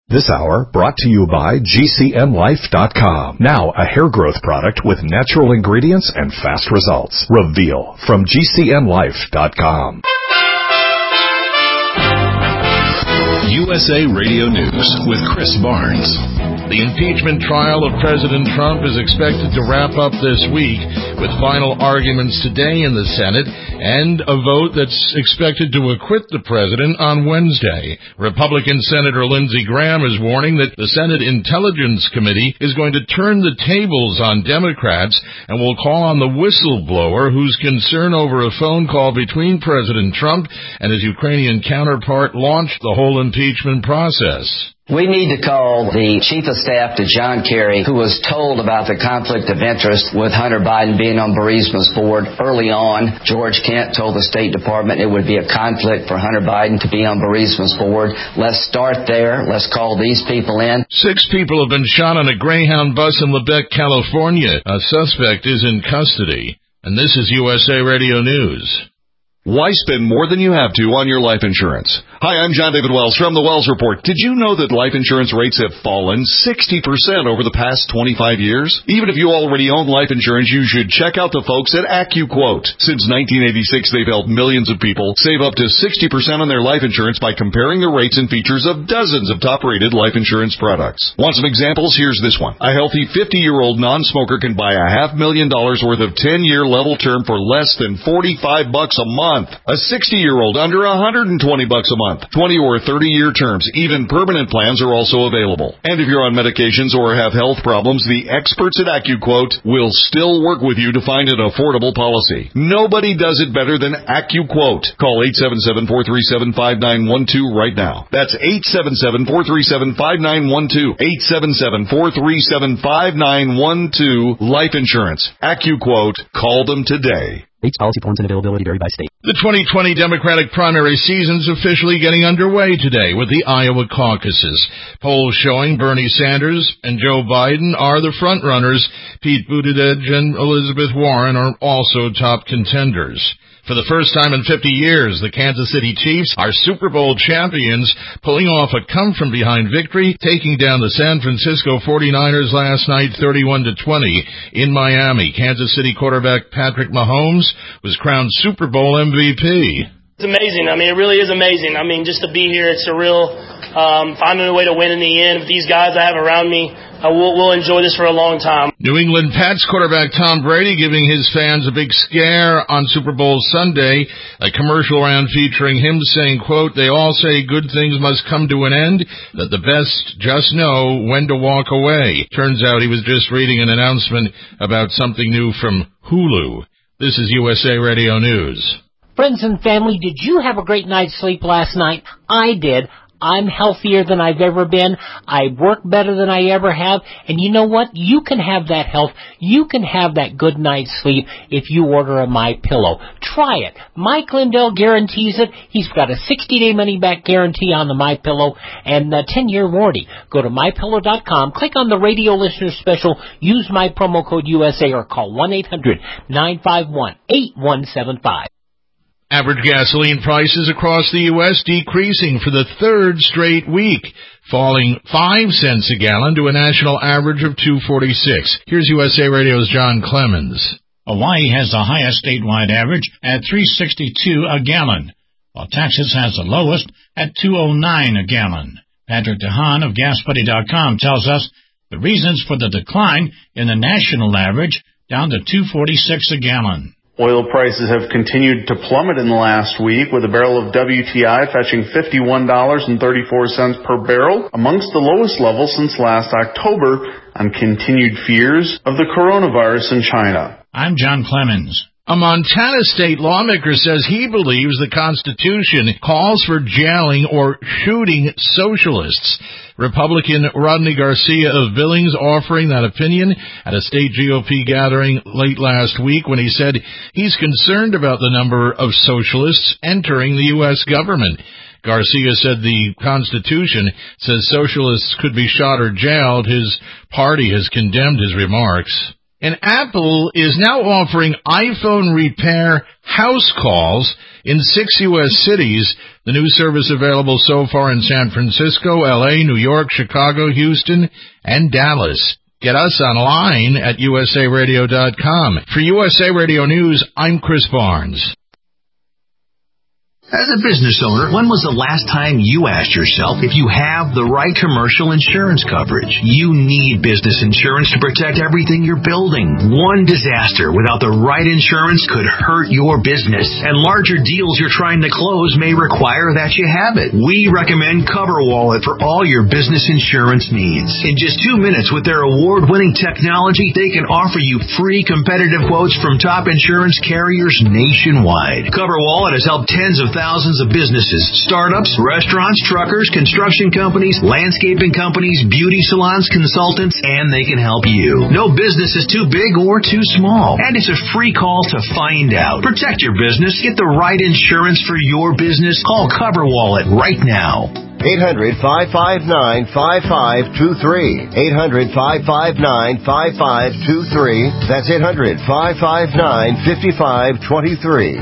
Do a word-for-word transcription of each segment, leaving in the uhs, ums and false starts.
This hour brought to you by G C N Life dot com. Now a hair growth product with natural ingredients and fast results. Reveal from G C N Life dot com. U S A Radio News with Chris Barnes. The impeachment trial of President Trump is expected to wrap up this week with final arguments today in the Senate and a vote that's expected to acquit the president on Wednesday. Republican Senator Lindsey Graham is warning that the Senate Intelligence Committee is going to turn the tables on Democrats and will call on the whistleblower whose concern over a phone call between President Trump and his Ukrainian counterpart launched the whole impeachment process. We need to call the Chief of Staff to John Kerry, who was told about the conflict of interest with Hunter Biden being on Burisma's board early on. George Kent told the State Department it would be a conflict for Hunter Biden to be on Burisma's board. Let's start there. Let's call these people in. Six people have been shot on a Greyhound bus in Lebec, California. A suspect is in custody. And this is U S A Radio News. Why spend more than you have to on your life insurance? Hi, I'm John David Wells from the Wells Report. Did you know that life insurance rates have fallen sixty percent over the past twenty-five years? Even if you already own life insurance, you should check out the folks at AccuQuote. Since nineteen eighty-six, they've helped millions of people save up to sixty percent on their life insurance by comparing the rates and features of dozens of top-rated life insurance products. Want some examples? Here's this one. A healthy fifty-year-old non-smoker can buy a half million dollars worth of ten-year level term for less than forty-five bucks a month. A sixty-year-old under one hundred twenty bucks a month. twenty or thirty-year terms. Even permanent plans are also available. And if you're on medications or have health problems, the experts at AccuQuote will still work with you to find an affordable policy. Nobody does it better than AccuQuote. Call eight seven seven, four three seven, five nine one two right now. That's eight seven seven, four three seven, five nine one two. eight seven seven, four three seven, five nine one two. Life insurance. AccuQuote. Call them today. Rates, policy forms, and availability vary by state. The twenty twenty Democratic primary season's officially getting underway today with the Iowa caucuses. Polls showing Bernie Sanders and Joe Biden are the frontrunners. Pete Buttigieg and Elizabeth Warren are also top contenders. For the first time in fifty years, the Kansas City Chiefs are Super Bowl champions, pulling off a come-from-behind victory, taking down the San Francisco forty-niners last night thirty-one to twenty in Miami. Kansas City quarterback Patrick Mahomes was crowned Super Bowl M V P. It's amazing. I mean, it really is amazing. I mean, just to be here, it's surreal. Um, finding a way to win in the end. With these guys I have around me, I will, we'll enjoy this for a long time. New England Pats quarterback Tom Brady giving his fans a big scare on Super Bowl Sunday. A commercial ran featuring him saying, quote, "They all say good things must come to an end, that the best just know when to walk away." Turns out he was just reading an announcement about something new from Hulu. This is U S A Radio News. Friends and family, did you have a great night's sleep last night? I did. I'm healthier than I've ever been. I work better than I ever have. And you know what? You can have that health. You can have that good night's sleep if you order a MyPillow. Try it. Mike Lindell guarantees it. He's got a sixty-day money-back guarantee on the MyPillow and a ten-year warranty. Go to My Pillow dot com, click on the radio listener special, use my promo code U S A or call one eight hundred, nine five one, eight one seven five. Average gasoline prices across the U S decreasing for the third straight week, falling five cents a gallon to a national average of two forty-six. Here's U S A Radio's John Clemens. Hawaii has the highest statewide average at three sixty-two a gallon, while Texas has the lowest at two oh nine a gallon. Patrick DeHaan of Gas Buddy dot com tells us the reasons for the decline in the national average down to two forty-six a gallon. Oil prices have continued to plummet in the last week, with a barrel of W T I fetching fifty-one dollars and thirty-four cents per barrel, amongst the lowest levels since last October, on continued fears of the coronavirus in China. I'm John Clemens. A Montana state lawmaker says he believes the Constitution calls for jailing or shooting socialists. Republican Rodney Garcia of Billings offering that opinion at a state G O P gathering late last week when he said he's concerned about the number of socialists entering the U S government. Garcia said the Constitution says socialists could be shot or jailed. His party has condemned his remarks. And Apple is now offering iPhone repair house calls in six U S cities. The new service available so far in San Francisco, L A, New York, Chicago, Houston, and Dallas. Get us online at U S A radio dot com. For U S A Radio News, I'm Chris Barnes. As a business owner, when was the last time you asked yourself if you have the right commercial insurance coverage? You need business insurance to protect everything you're building. One disaster without the right insurance could hurt your business, and larger deals you're trying to close may require that you have it. We recommend CoverWallet for all your business insurance needs. In just two minutes with their award-winning technology, they can offer you free competitive quotes from top insurance carriers nationwide. CoverWallet has helped tens of thousands of businesses, startups, restaurants, truckers, construction companies, landscaping companies, beauty salons, consultants, and they can help you. No business is too big or too small, and it's a free call to find out. Protect your business. Get the right insurance for your business. Call CoverWallet right now. eight hundred, five five nine, five five two three. eight hundred, five five nine, five five two three. That's eight hundred, five five nine, five five two three.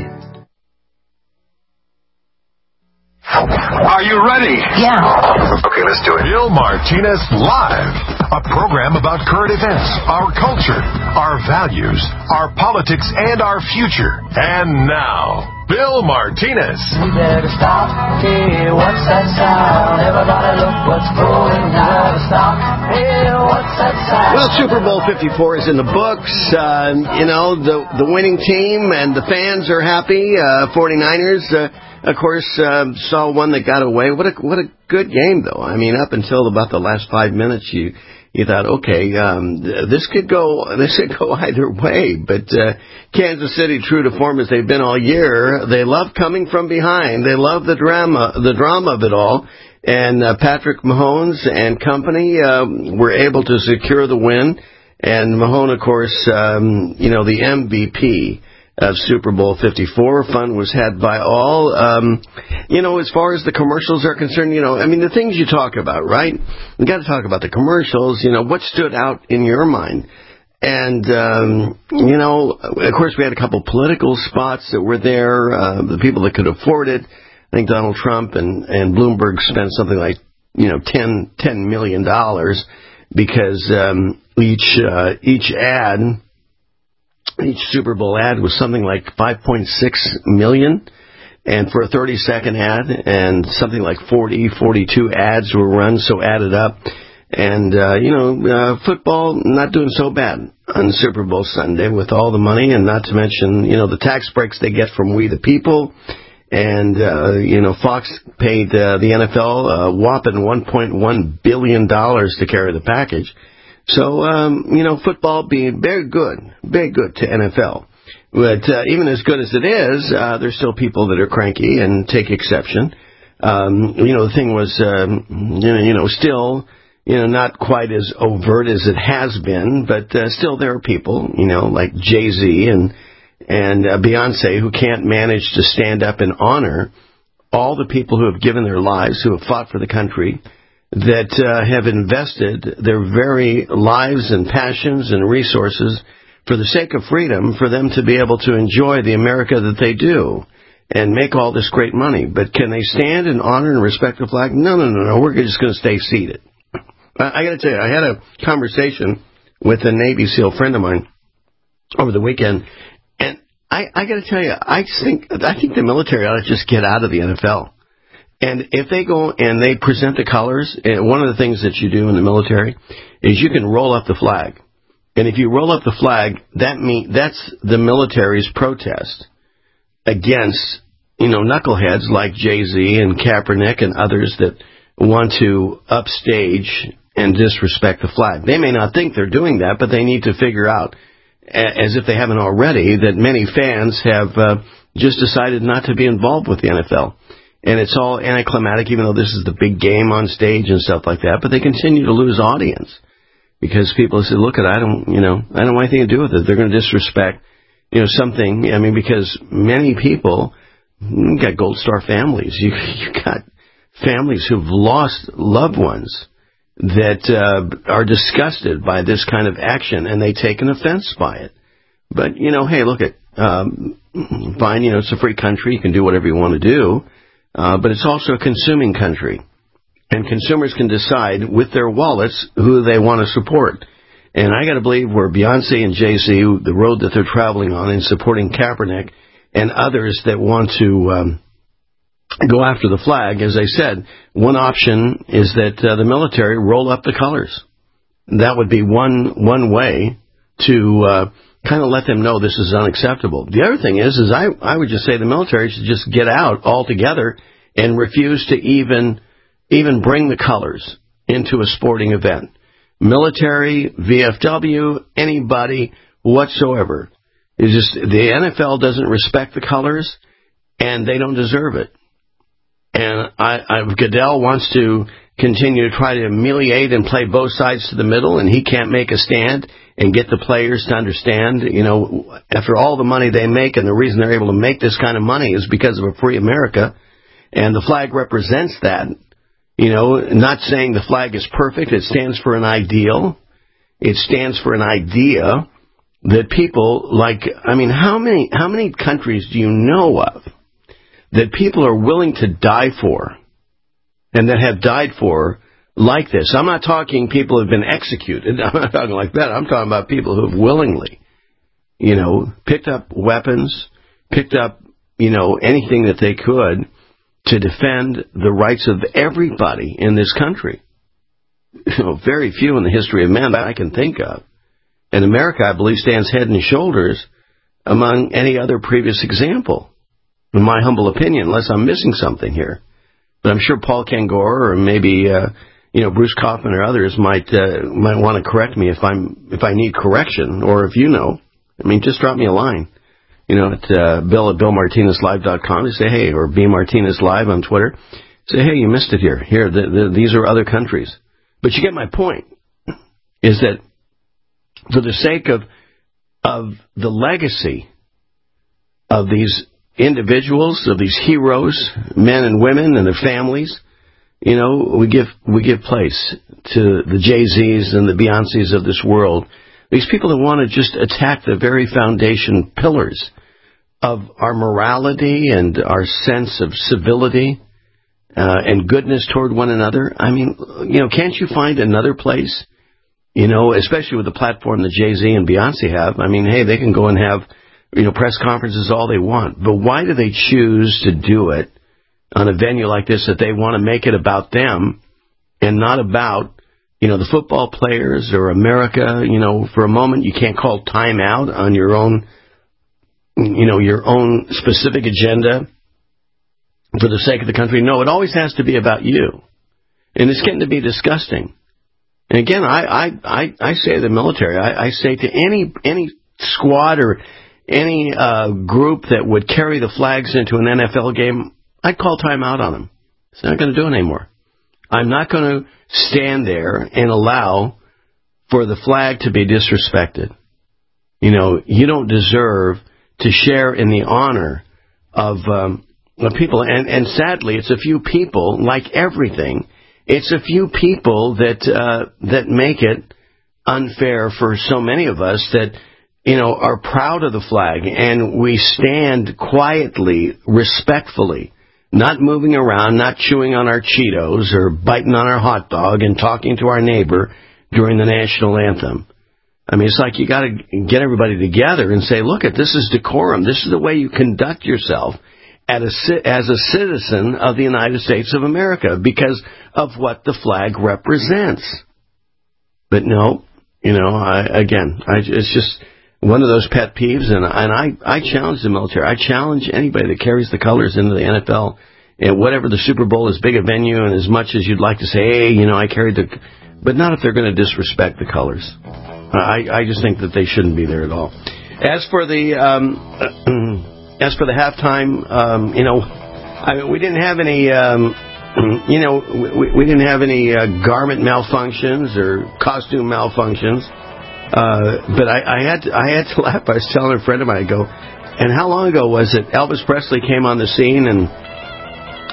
Are you ready? Yeah. Okay, let's do it. Bill Martinez Live, a program about current events, our culture, our values, our politics, and our future. And now, Bill Martinez. We better stop. Hey, what's that sound? Everybody look what's going on. Stop. Hey, what's that sound? Well, Super Bowl fifty-four is in the books. Uh, you know, the the winning team and the fans are happy. Uh, forty-niners, uh, of course, uh, saw one that got away. What a what a good game, though. I mean, up until about the last five minutes, you you thought, okay, um, this could go this could go either way. But uh, Kansas City, true to form as they've been all year, they love coming from behind. They love the drama, the drama of it all. And uh, Patrick Mahomes and company uh, were able to secure the win. And Mahomes, of course, um, you know, the M V P of Super Bowl fifty-four. Fun was had by all. Um, you know, as far as the commercials are concerned, you know, I mean, the things you talk about, right? We got to talk about the commercials. You know, what stood out in your mind? And, um, you know, of course, we had a couple political spots that were there, uh, the people that could afford it. I think Donald Trump and, and Bloomberg spent something like, you know, ten, ten million dollars because um, each uh, each ad, each Super Bowl ad was something like five point six million dollars. And for a thirty-second ad, and something like forty, forty-two ads were run, so added up. And, uh, you know, uh, football not doing so bad on Super Bowl Sunday with all the money, and not to mention, you know, the tax breaks they get from We the People. And, uh, you know, Fox paid uh, the N F L a whopping one point one billion dollars to carry the package. So, um, you know, football being very good, very good to N F L. But uh, even as good as it is, uh, there's still people that are cranky and take exception. Um, you know, the thing was, um, you know, you know, still, you know, not quite as overt as it has been, but uh, still there are people, you know, like Jay-Z and and uh, Beyonce who can't manage to stand up and honor all the people who have given their lives, who have fought for the country, that uh, have invested their very lives and passions and resources for the sake of freedom, for them to be able to enjoy the America that they do and make all this great money. But can they stand and honor and respect the flag? No, no, no, no. We're just going to stay seated. I, I got to tell you, I had a conversation with a Navy SEAL friend of mine over the weekend, and I, I got to tell you, I think I think the military ought to just get out of the N F L. And if they go and they present the colors, and one of the things that you do in the military is you can roll up the flag. And if you roll up the flag, that mean that's the military's protest against, you know, knuckleheads like Jay-Z and Kaepernick and others that want to upstage and disrespect the flag. They may not think they're doing that, but they need to figure out, as if they haven't already, that many fans have uh, just decided not to be involved with the N F L. And it's all anticlimactic, even though this is the big game on stage and stuff like that, but they continue to lose audience. Because people say, look, I don't, you know, I don't want anything to do with it. They're going to disrespect, you know, something. I mean, because many people, you got Gold Star families. You, you got families who've lost loved ones that uh, are disgusted by this kind of action, and they take an offense by it. But, you know, hey, look at, um, fine, you know, it's a free country. You can do whatever you want to do. Uh, but it's also a consuming country. And consumers can decide with their wallets who they want to support. And I got to believe where Beyonce and Jay-Z, the road that they're traveling on in supporting Kaepernick and others that want to um, go after the flag, as I said, one option is that uh, the military roll up the colors. That would be one one way to uh, kind of let them know this is unacceptable. The other thing is, is I, I would just say the military should just get out altogether and refuse to even even bring the colors into a sporting event. Military, V F W, anybody whatsoever. It's just the N F L doesn't respect the colors, and they don't deserve it. And I, I, Goodell wants to continue to try to humiliate and play both sides to the middle, and he can't make a stand and get the players to understand, you know, after all the money they make, and the reason they're able to make this kind of money is because of a free America, and the flag represents that. You know, not saying the flag is perfect. It stands for an ideal. It stands for an idea that people like, I mean, how many, how many countries do you know of that people are willing to die for and that have died for like this? I'm not talking people who have been executed. I'm not talking like that. I'm talking about people who have willingly, you know, picked up weapons, picked up, you know, anything that they could to defend the rights of everybody in this country. You know, very few in the history of man that I can think of. And America, I believe, stands head and shoulders among any other previous example, in my humble opinion, unless I'm missing something here. But I'm sure Paul Kangor or maybe uh, you know Bruce Kaufman or others might uh, might want to correct me if I'm if I need correction, or if you know. I mean, just drop me a line. You know, at uh, Bill at Bill Martinez Live dot com to say, hey, or B Martinez Live on Twitter. Say, hey, you missed it here. Here, the, the, these are other countries. But you get my point, is that for the sake of of the legacy of these individuals, of these heroes, men and women and their families, you know, we give we give place to the Jay-Z's and the Beyoncé's of this world. These people that want to just attack the very foundation pillars of our morality and our sense of civility uh, and goodness toward one another. I mean, you know, can't you find another place, you know, especially with the platform that Jay-Z and Beyonce have? I mean, hey, they can go and have, you know, press conferences all they want. But why do they choose to do it on a venue like this, that they want to make it about them and not about, you know, the football players or America? You know, for a moment you can't call time out on your own, you know, your own specific agenda for the sake of the country. No, it always has to be about you. And it's getting to be disgusting. And again, I I, I, I say to the military, I, I say to any any squad or any uh, group that would carry the flags into an N F L game, I'd call time out on them. It's not going to do it anymore. I'm not going to stand there and allow for the flag to be disrespected. You know, you don't deserve to share in the honor of, um, of people. And, and sadly, it's a few people, like everything, it's a few people that uh, that make it unfair for so many of us that, you know, are proud of the flag, and we stand quietly, respectfully, not moving around, not chewing on our Cheetos or biting on our hot dog and talking to our neighbor during the national anthem. I mean, it's like you got to get everybody together and say, look, this is decorum. This is the way you conduct yourself as a, as a citizen of the United States of America because of what the flag represents. But no, you know, I, again, I, it's just one of those pet peeves, and, and I, I challenge the military. I challenge anybody that carries the colors into the N F L, and whatever the Super Bowl, as big a venue and as much as you'd like to say, hey, you know, I carried the... But not if they're going to disrespect the colors. I, I just think that they shouldn't be there at all. As for the um, as for the halftime, um, you know, I mean, we didn't have any, um, you know, we, we didn't have any uh, garment malfunctions or costume malfunctions. Uh, but I, I had to, I had to laugh. I was telling a friend of mine, I go, and how long ago was it Elvis Presley came on the scene and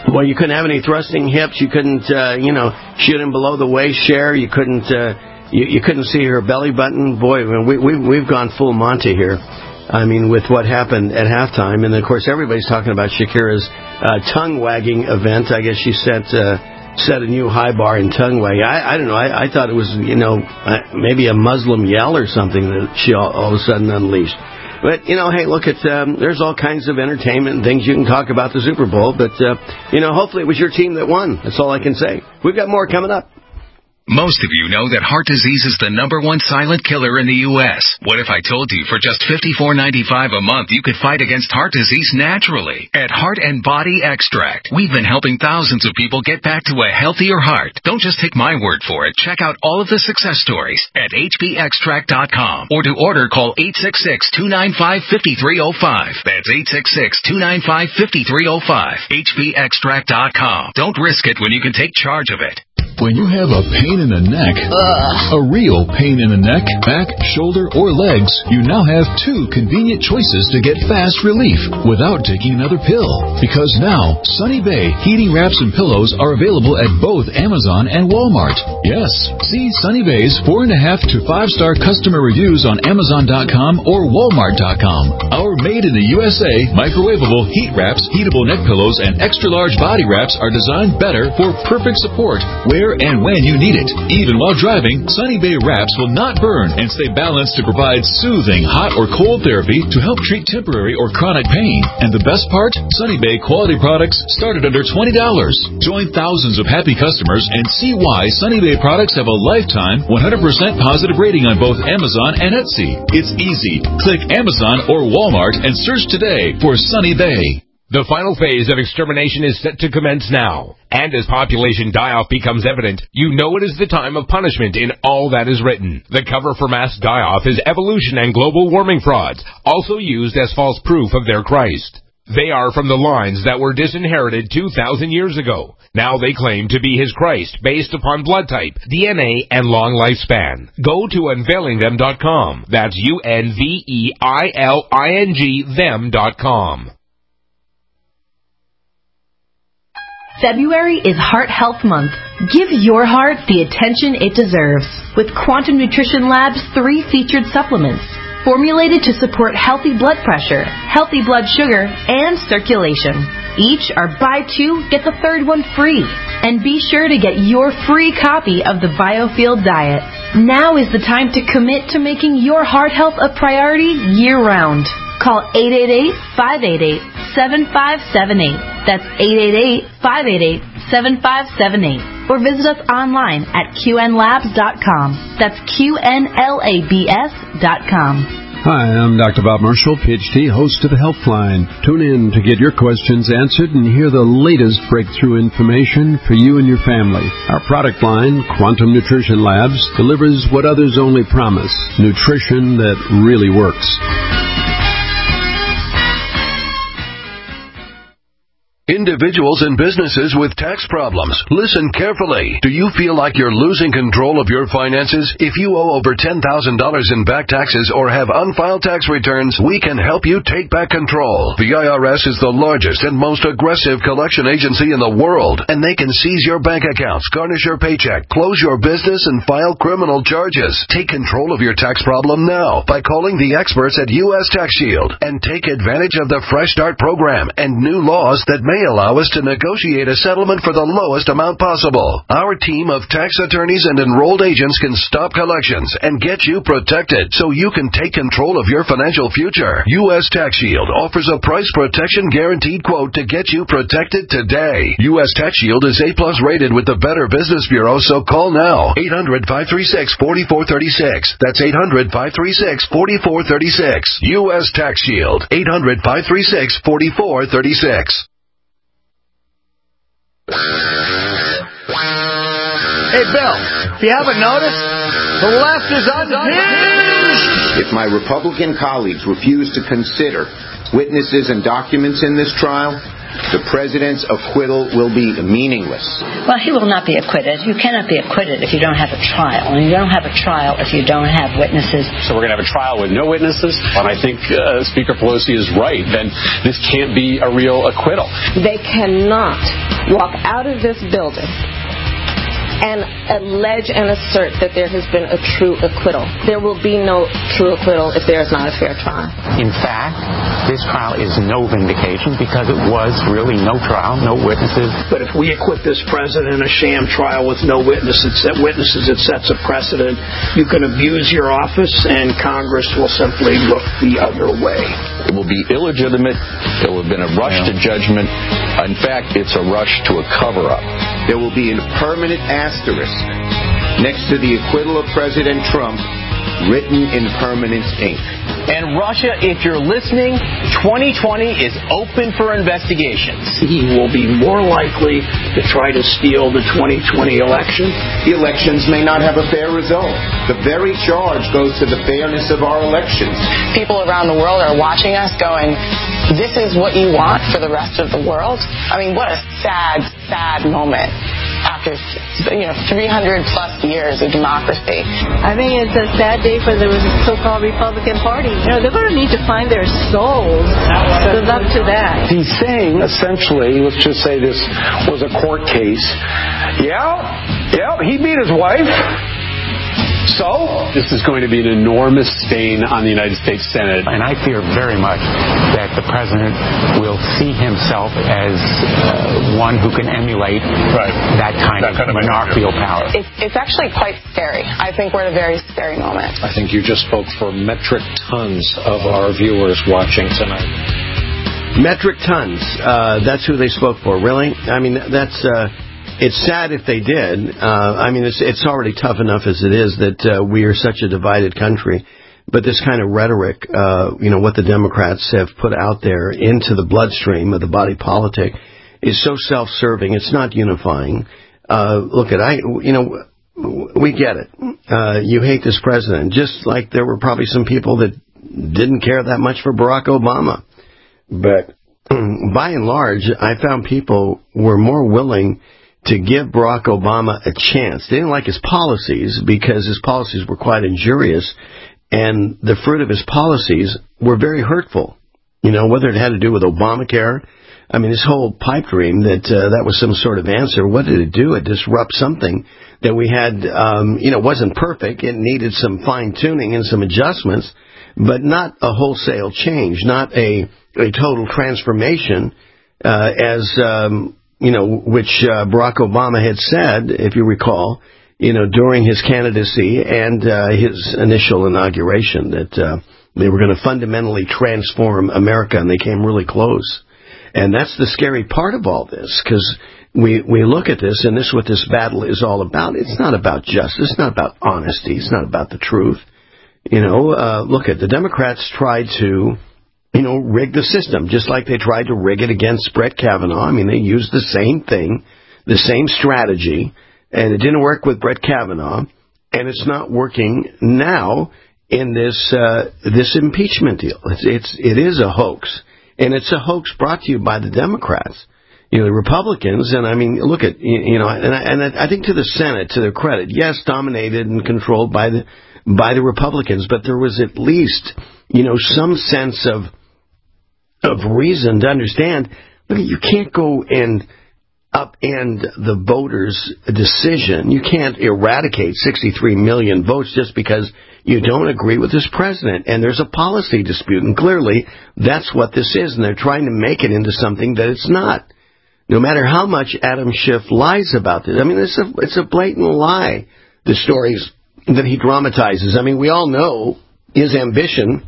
Well, you couldn't have any thrusting hips. You couldn't, uh, you know, shoot in below the waist share. You couldn't, uh, you, you couldn't see her belly button. Boy, we, we, we've gone full Monty here. I mean, with what happened at halftime. And, of course, everybody's talking about Shakira's uh, tongue-wagging event. I guess she set, uh, set a new high bar in tongue-wagging. I, I don't know. I, I thought it was, you know, uh, maybe a Muslim yell or something that she all, all of a sudden unleashed. But, you know, hey, look, at um, there's all kinds of entertainment and things you can talk about the Super Bowl. But, uh, you know, hopefully it was your team that won. That's all I can say. We've got more coming up. Most of you know that heart disease is the number one silent killer in the U S What if I told you for just fifty-four ninety-five a month you could fight against heart disease naturally? At Heart and Body Extract, we've been helping thousands of people get back to a healthier heart. Don't just take my word for it. Check out all of the success stories at H B extract dot com, or to order, call eight six six, two nine five, five three zero five. That's eight six six, two nine five, five three zero five. H B extract dot com. Don't risk it when you can take charge of it. When you have a pain in the neck, uh. a real pain in the neck, back, shoulder, or legs, you now have two convenient choices to get fast relief without taking another pill. Because now, Sunny Bay heating wraps and pillows are available at both Amazon and Walmart. Yes, see Sunny Bay's four and a half to five star customer reviews on Amazon dot com or Walmart dot com. Our made in the U S A microwavable heat wraps, heatable neck pillows, and extra large body wraps are designed better for perfect support where and when you need it. Even while driving, Sunny Bay wraps will not burn and stay balanced to provide soothing hot or cold therapy to help treat temporary or chronic pain. And the best part? Sunny Bay quality products start at under twenty dollars. Join thousands of happy customers and see why Sunny Bay products have a lifetime one hundred percent positive rating on both Amazon and Etsy. It's easy. Click Amazon or Walmart and search today for Sunny Bay. The final phase of extermination is set to commence now. And as population die-off becomes evident, you know it is the time of punishment in all that is written. The cover for mass die-off is evolution and global warming frauds, also used as false proof of their Christ. They are from the lines that were disinherited two thousand years ago. Now they claim to be his Christ based upon blood type, D N A, and long lifespan. Go to unveiling them dot com. That's U N V E I L I N G them dot com. February is Heart Health Month. Give your heart the attention it deserves with Quantum Nutrition Lab's three featured supplements, formulated to support healthy blood pressure, healthy blood sugar, and circulation. Each are buy two, get the third one free. And be sure to get your free copy of the Biofield Diet. Now is the time to commit to making your heart health a priority year-round. Call eight eight eight, five eight eight, seven five seven eight. That's eight eight eight, five eight eight, seven five seven eight. Or visit us online at Q N labs dot com. That's Q N L A B S dot com. Hi, I'm Doctor Bob Marshall, P H D, host of the Helpline. Tune in to get your questions answered and hear the latest breakthrough information for you and your family. Our product line, Quantum Nutrition Labs, delivers what others only promise, nutrition that really works. Individuals and businesses with tax problems, listen carefully. Do you feel like you're losing control of your finances? If you owe over ten thousand dollars in back taxes or have unfiled tax returns, we can help you take back control. The I R S is the largest and most aggressive collection agency in the world, and they can seize your bank accounts, garnish your paycheck, close your business, and file criminal charges. Take control of your tax problem now by calling the experts at U S Tax Shield and take advantage of the Fresh Start program and new laws that may may allow us to negotiate a settlement for the lowest amount possible. Our team of tax attorneys and enrolled agents can stop collections and get you protected so you can take control of your financial future. U S Tax Shield offers a price protection guaranteed quote to get you protected today. U S Tax Shield is A plus rated with the Better Business Bureau, so call now. eight hundred, five three six, four four three six. That's eight hundred, five three six, four four three six. U S Tax Shield. eight hundred, five three six, four four three six. Hey, Bill, if you haven't noticed, the left is unhinged. If my Republican colleagues refuse to consider witnesses and documents in this trial, the president's acquittal will be meaningless. Well, he will not be acquitted. You cannot be acquitted if you don't have a trial. And you don't have a trial if you don't have witnesses. So we're going to have a trial with no witnesses? And I think uh, Speaker Pelosi is right. Then this can't be a real acquittal. They cannot walk out of this building and allege and assert that there has been a true acquittal. There will be no true acquittal if there is not a fair trial. In fact, this trial is no vindication because it was really no trial, no witnesses. But if we acquit this president in a sham trial with no witnesses, witnesses, it sets a precedent. You can abuse your office and Congress will simply look the other way. It will be illegitimate. It will have been a rush to judgment. In fact, it's a rush to a cover-up. There will be a permanent asterisk next to the acquittal of President Trump, written in permanent ink. And Russia, if you're listening, twenty twenty is open for investigations. He will be more likely to try to steal the twenty twenty election. The elections may not have a fair result. The very charge goes to the fairness of our elections. People around the world are watching us going, this is what you want for the rest of the world? I mean, what a sad, sad moment after, you know, three hundred plus years of democracy. I think it's a sad day for the so-called Republican Party. You know, they're going to need to find their souls. So it's up to that. He's saying, essentially, let's just say this was a court case. Yeah, yeah, he beat his wife. So, this is going to be an enormous stain on the United States Senate. And I fear very much that the president will see himself as uh, one who can emulate right. that kind that of kind monarchical of power. It's, it's actually quite scary. I think we're at a very scary moment. I think you just spoke for metric tons of our viewers watching tonight. Metric tons. Uh, that's who they spoke for, really? I mean, that's... Uh, It's sad if they did. Uh, I mean, it's it's already tough enough as it is that uh, we are such a divided country. But this kind of rhetoric, uh, you know, what the Democrats have put out there into the bloodstream of the body politic is so self-serving. It's not unifying. Uh, look at, I, you know, we get it. Uh, you hate this president, just like there were probably some people that didn't care that much for Barack Obama. But by and large, I found people were more willing to give Barack Obama a chance. They didn't like his policies because his policies were quite injurious, and the fruit of his policies were very hurtful. You know, whether it had to do with Obamacare, I mean, his whole pipe dream that uh, that was some sort of answer. What did it do? It disrupt something that we had, um, you know, wasn't perfect. It needed some fine-tuning and some adjustments, but not a wholesale change, not a, a total transformation uh, as... Um, you know, which uh, Barack Obama had said, if you recall, you know, during his candidacy and uh, his initial inauguration, that uh, they were going to fundamentally transform America, and they came really close. And that's the scary part of all this, because we, we look at this, and this is what this battle is all about. It's not about justice. It's not about honesty. It's not about the truth. You know, uh, look at the Democrats tried to... you know, rig the system, just like they tried to rig it against Brett Kavanaugh. I mean, they used the same thing, the same strategy, and it didn't work with Brett Kavanaugh, and it's not working now in this uh, this impeachment deal. It's, it's it is a hoax, and it's a hoax brought to you by the Democrats. You know, the Republicans, and I mean, look at, you know, and I, and I think to the Senate, to their credit, yes, dominated and controlled by the by the Republicans, but there was at least, you know, some sense of of reason to understand, look, you can't go and upend the voters' decision. You can't eradicate sixty-three million votes just because you don't agree with this president. And there's a policy dispute, and clearly that's what this is, and they're trying to make it into something that it's not. No matter how much Adam Schiff lies about this. I mean, it's a, it's a blatant lie, the stories that he dramatizes. I mean, we all know his ambition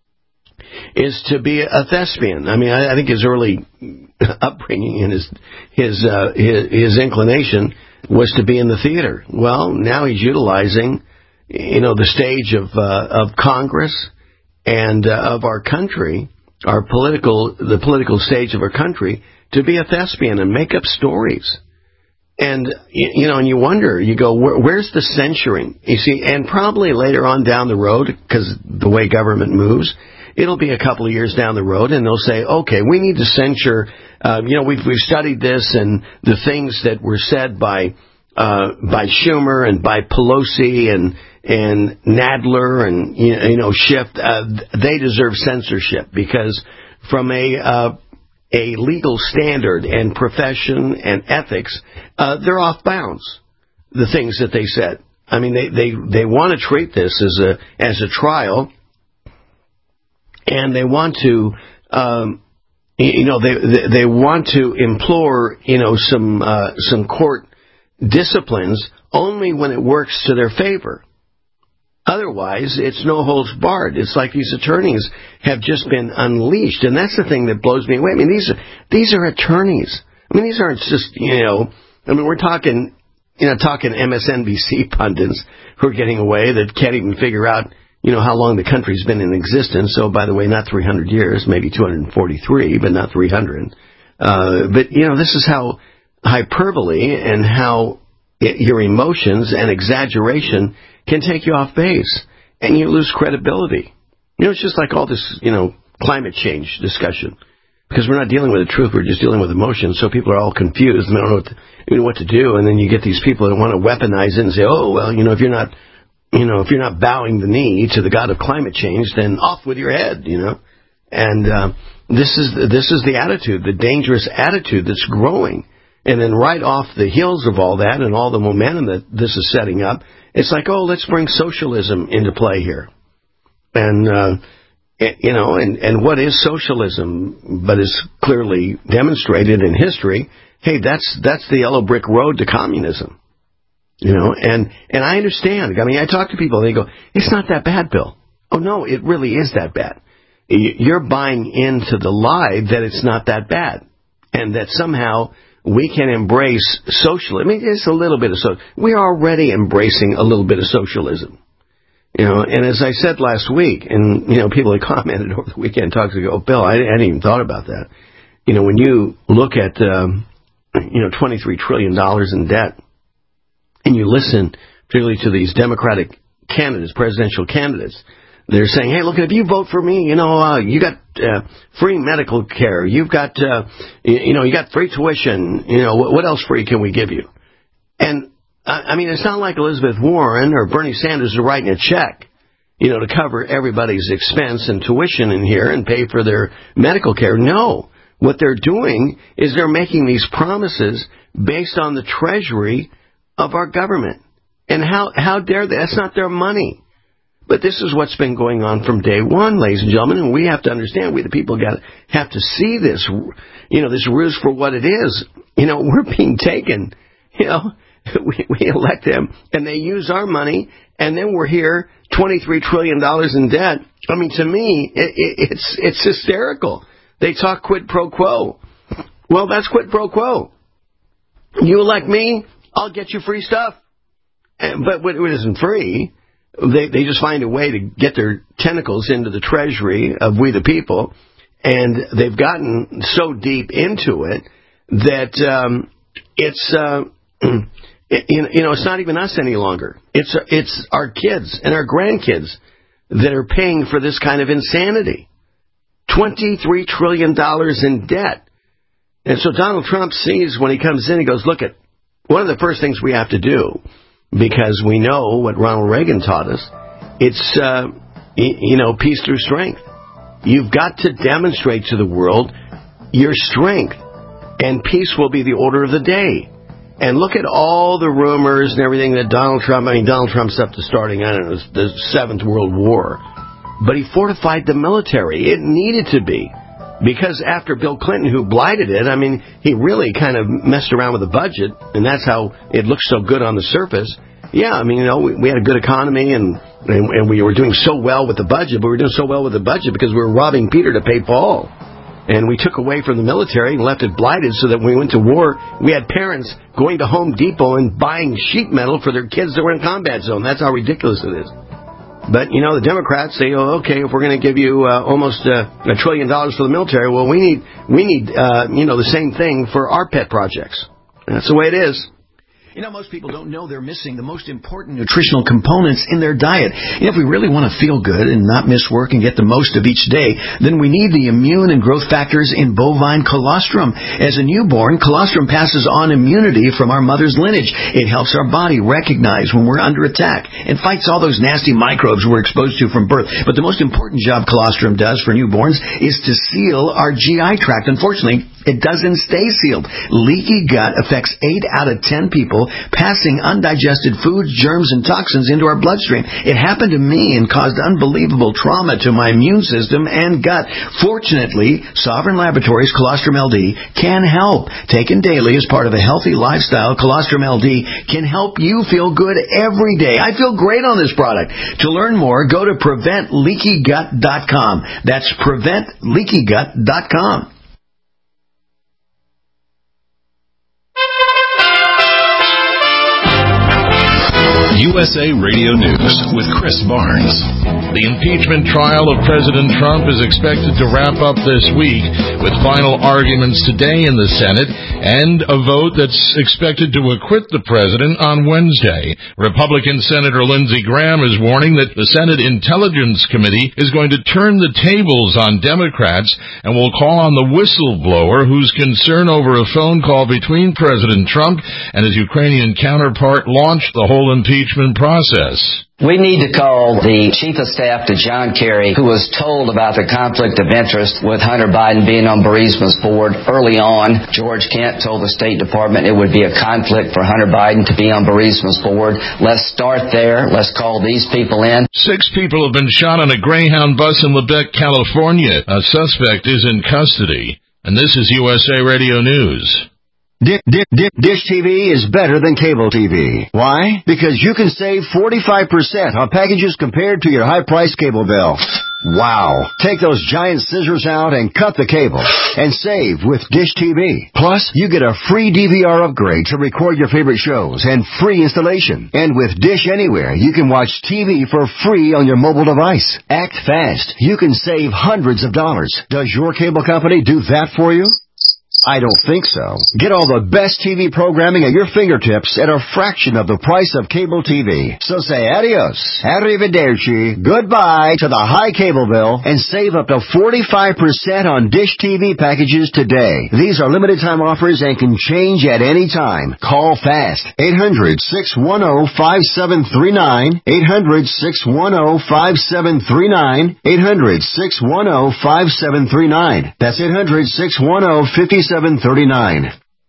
is to be a thespian. I mean, I, I think his early upbringing and his his, uh, his his inclination was to be in the theater. Well, now he's utilizing, you know, the stage of uh, of Congress and uh, of our country, our political the political stage of our country, to be a thespian and make up stories. And, you know, and you wonder, you go, where, where's the censuring? You see, and probably later on down the road, because the way government moves, it'll be a couple of years down the road, and they'll say, okay, we need to censure, uh, you know, we've, we've studied this, and the things that were said by uh, by Schumer and by Pelosi and and Nadler and, you know, Schiff, uh, they deserve censorship because from a uh, a legal standard and profession and ethics, uh, they're off bounds, the things that they said. I mean, they, they, they want to treat this as a as a trial, and they want to, um, you know, they, they they want to implore, you know, some uh, some court disciplines only when it works to their favor. Otherwise, it's no holds barred. It's like these attorneys have just been unleashed, and that's the thing that blows me away. I mean, these are these are attorneys. I mean, these aren't just, you know, I mean, we're talking. You know, talking M S N B C pundits who are getting away that can't even figure out, you know, how long the country's been in existence. So, by the way, not three hundred years, maybe two hundred forty-three, but not three hundred. Uh, but, you know, this is how hyperbole and how it, your emotions and exaggeration can take you off base, and you lose credibility. You know, it's just like all this, you know, climate change discussion. Because we're not dealing with the truth, we're just dealing with emotions, so people are all confused and they don't know what to, you know, what to do, and then you get these people that want to weaponize it and say, oh, well, you know, if you're not, you know, if you're not bowing the knee to the god of climate change, then off with your head, you know. And uh, this is this is the attitude, the dangerous attitude that's growing. And then right off the heels of all that and all the momentum that this is setting up, it's like, oh, let's bring socialism into play here. And, uh, you know, and, and what is socialism, but is clearly demonstrated in history? Hey, that's that's the yellow brick road to communism. You know, and, and I understand. I mean, I talk to people, and they go, it's not that bad, Bill. Oh, no, it really is that bad. You're buying into the lie that it's not that bad, and that somehow we can embrace socialism. I mean, it's a little bit of so. We're already embracing a little bit of socialism. You know, and as I said last week, and, you know, people had commented over the weekend, talks ago, oh, Bill, I hadn't even thought about that. You know, when you look at, um, you know, twenty-three trillion dollars in debt, and you listen particularly to these Democratic candidates, presidential candidates, they're saying, hey, look, if you vote for me, you know, uh, you got uh, free medical care, you've got, uh, you, you know, you got free tuition, you know, what, what else free can we give you? And I mean, it's not like Elizabeth Warren or Bernie Sanders are writing a check, you know, to cover everybody's expense and tuition in here and pay for their medical care. No. What they're doing is they're making these promises based on the treasury of our government. And how, how dare they? That's not their money. But this is what's been going on from day one, ladies and gentlemen, and we have to understand, we the people got have to see this, you know, this ruse for what it is. You know, we're being taken, you know. We, we elect them, and they use our money, and then we're here, twenty-three trillion dollars in debt. I mean, to me, it, it, it's it's hysterical. They talk quid pro quo. Well, that's quid pro quo. You elect me, I'll get you free stuff. And, but what it isn't free, they, they just find a way to get their tentacles into the treasury of we the people, and they've gotten so deep into it that um, it's... Uh, You know, it's not even us any longer. It's it's our kids and our grandkids that are paying for this kind of insanity. twenty-three trillion dollars in debt. And so Donald Trump sees when he comes in, he goes, look, at one of the first things we have to do, because we know what Ronald Reagan taught us, it's, uh, you know, peace through strength. You've got to demonstrate to the world your strength, and peace will be the order of the day. And look at all the rumors and everything that Donald Trump, I mean, Donald Trump's up to starting, I don't know, the Seventh World War. But he fortified the military. It needed to be. Because after Bill Clinton, who blighted it, I mean, he really kind of messed around with the budget, and that's how it looks so good on the surface. Yeah, I mean, you know, we, we had a good economy, and, and, and we were doing so well with the budget, but we were doing so well with the budget because we were robbing Peter to pay Paul. And we took away from the military and left it blighted so that when we went to war, we had parents going to Home Depot and buying sheet metal for their kids that were in combat zone. That's how ridiculous it is. But, you know, the Democrats say, oh, okay, if we're going to give you uh, almost uh, a trillion dollars for the military, well, we need, we need uh, you know, the same thing for our pet projects. That's the way it is. You know, most people don't know they're missing the most important nutritional components in their diet. And if we really want to feel good and not miss work and get the most of each day, then we need the immune and growth factors in bovine colostrum. As a newborn, colostrum passes on immunity from our mother's lineage. It helps our body recognize when we're under attack and fights all those nasty microbes we're exposed to from birth. But the most important job colostrum does for newborns is to seal our G I tract. Unfortunately, it doesn't stay sealed. Leaky gut affects eight out of ten people, passing undigested foods, germs, and toxins into our bloodstream. It happened to me and caused unbelievable trauma to my immune system and gut. Fortunately, Sovereign Laboratories Colostrum L D can help. Taken daily as part of a healthy lifestyle, Colostrum L D can help you feel good every day. I feel great on this product. To learn more, go to prevent leaky gut dot com. That's prevent leaky gut dot com. U S A Radio News with Chris Barnes. The impeachment trial of President Trump is expected to wrap up this week with final arguments today in the Senate and a vote that's expected to acquit the president on Wednesday. Republican Senator Lindsey Graham is warning that the Senate Intelligence Committee is going to turn the tables on Democrats and will call on the whistleblower whose concern over a phone call between President Trump and his Ukrainian counterpart launched the whole impeachment process. We need to call the Chief of Staff to John Kerry, who was told about the conflict of interest with Hunter Biden being on Burisma's board early on. George Kent told the State Department it would be a conflict for Hunter Biden to be on Burisma's board. Let's start there. Let's call these people in. Six people have been shot on a Greyhound bus in Lebec, California. A suspect is in custody. And this is U S A Radio News. Dish, dish, dish T V is better than cable T V. Why? Because you can save forty-five percent on packages compared to your high-priced cable bill. Wow. Take those giant scissors out and cut the cable and save with Dish T V. Plus, you get a free D V R upgrade to record your favorite shows and free installation. And with Dish Anywhere, you can watch T V for free on your mobile device. Act fast. You can save hundreds of dollars. Does your cable company do that for you? I don't think so. Get all the best T V programming at your fingertips at a fraction of the price of cable T V. So say adios, arrivederci, goodbye to the high cable bill and save up to forty-five percent on Dish T V packages today. These are limited time offers and can change at any time. Call fast. eight hundred, six one zero, five seven three nine. eight hundred, six one zero, five seven three nine. eight hundred, six one zero, five seven three nine. That's eight hundred, six one zero, five seven three nine.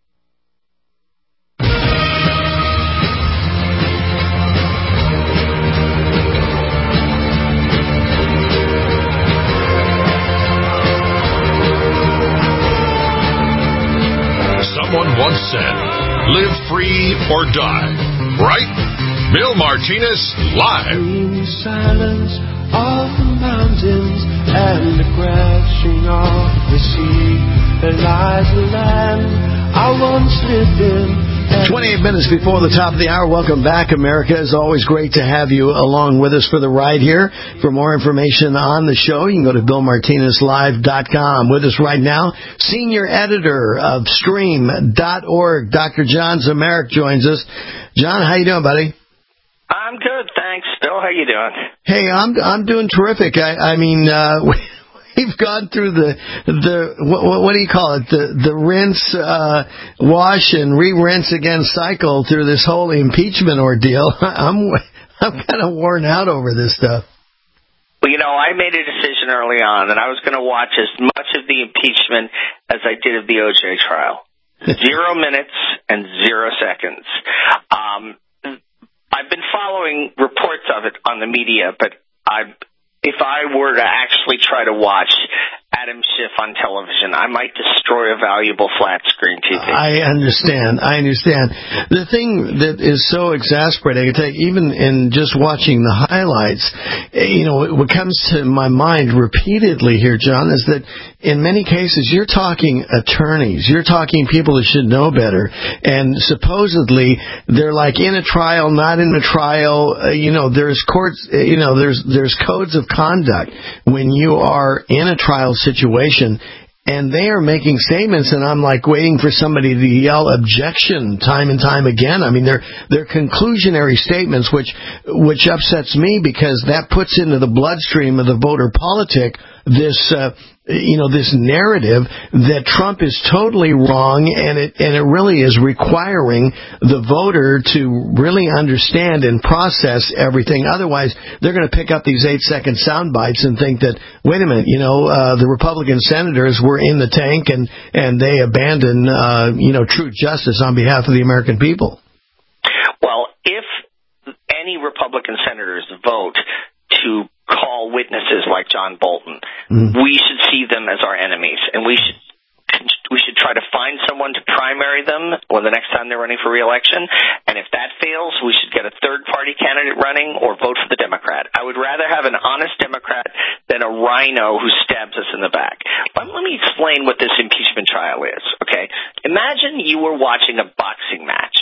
Someone once said, live free or die, right? Bill Martinez, live. In silence of the mountains and the crashing of the sea, there lies a land I once lived in. twenty-eight minutes before the top of the hour. Welcome back, America. It's always great to have you along with us for the ride here. For more information on the show, you can go to bill martinez live dot com. With us right now, senior editor of stream dot org, Doctor John Zemeric joins us. John, how you doing, buddy? I'm good, thanks. Bill, how you doing? Hey, I'm I'm doing terrific. I, I mean, uh, we've gone through the the what, what do you call it? The the rinse, uh, wash, and re-rinse again cycle through this whole impeachment ordeal. I'm I'm kind of worn out over this stuff. Well, you know, I made a decision early on that I was going to watch as much of the impeachment as I did of the O J trial. Zero minutes and zero seconds. Um, I've been following reports of it on the media, but I, if I were to actually try to watch Adam Schiff on television, I might destroy a valuable flat screen T V. I understand. I understand. The thing that is so exasperating, I tell you, even in just watching the highlights, you know, what comes to my mind repeatedly here, John, is that in many cases you're talking attorneys, you're talking people that should know better, and supposedly they're like in a trial, not in a trial. Uh, you know, there's courts, you know, there's there's codes of conduct when you are in a trial situation, and they are making statements, and I'm like waiting for somebody to yell objection time and time again. I mean, they're they're conclusionary statements, which which upsets me because that puts into the bloodstream of the voter politic this uh, you know this narrative that Trump is totally wrong, and it and it really is requiring the voter to really understand and process everything. Otherwise, they're going to pick up these eight second sound bites and think that, wait a minute, you know, uh, the Republican senators were in the tank and and they abandon uh, you know true justice on behalf of the American people. Well, if any Republican senators vote to call witnesses like John Bolton, mm. we should see them as our enemies, and we should we should try to find someone to primary them when the next time they're running for re-election. And if that fails, we should get a third-party candidate running or vote for the Democrat. I would rather have an honest Democrat than a rhino who stabs us in the back. But let me explain what this impeachment trial is, okay? Imagine you were watching a boxing match,